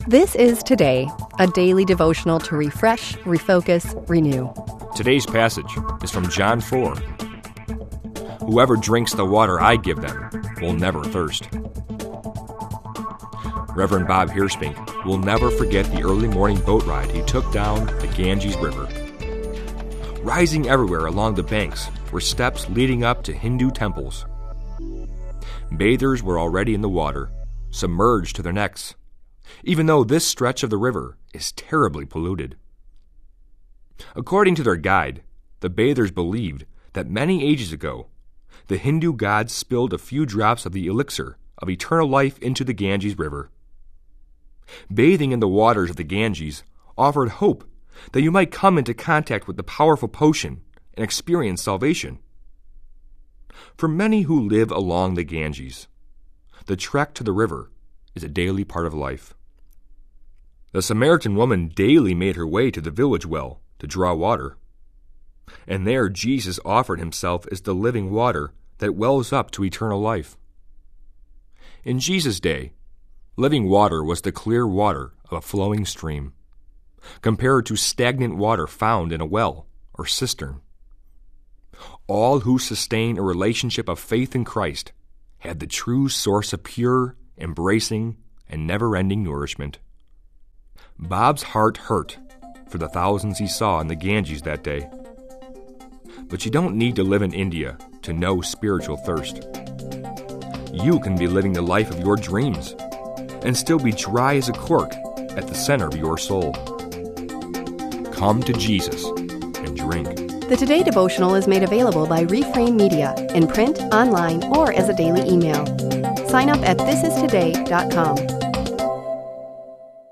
This is Today, a daily devotional to refresh, refocus, renew. Today's passage is from John 4. Whoever drinks the water I give them will never thirst. Reverend Bob Heerspink will never forget the early morning boat ride he took down the Ganges River. Rising everywhere along the banks were steps leading up to Hindu temples. Bathers were already in the water, submerged to their necks, even though this stretch of the river is terribly polluted. According to their guide, the bathers believed that many ages ago, the Hindu gods spilled a few drops of the elixir of eternal life into the Ganges River. Bathing in the waters of the Ganges offered hope that you might come into contact with the powerful potion and experience salvation. For many who live along the Ganges, the trek to the river is a daily part of life. The Samaritan woman daily made her way to the village well to draw water. And there Jesus offered himself as the living water that wells up to eternal life. In Jesus' day, living water was the clear water of a flowing stream, compared to stagnant water found in a well or cistern. All who sustain a relationship of faith in Christ had the true source of pure, embracing, and never-ending nourishment. Bob's heart hurt for the thousands he saw in the Ganges that day. But you don't need to live in India to know spiritual thirst. You can be living the life of your dreams and still be dry as a cork at the center of your soul. Come to Jesus and drink. The Today devotional is made available by Reframe Media in print, online, or as a daily email. Sign up at thisistoday.com.